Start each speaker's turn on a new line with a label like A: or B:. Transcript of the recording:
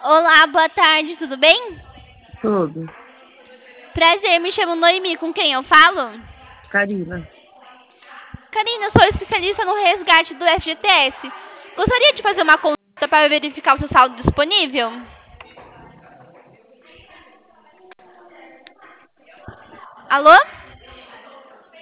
A: Olá, boa tarde, tudo bem?
B: Tudo.
A: Prazer, me chamo Noemi, com quem eu falo?
B: Karina.
A: Karina, eu sou especialista no resgate do FGTS. Gostaria de fazer uma consulta para verificar o seu saldo disponível? Alô?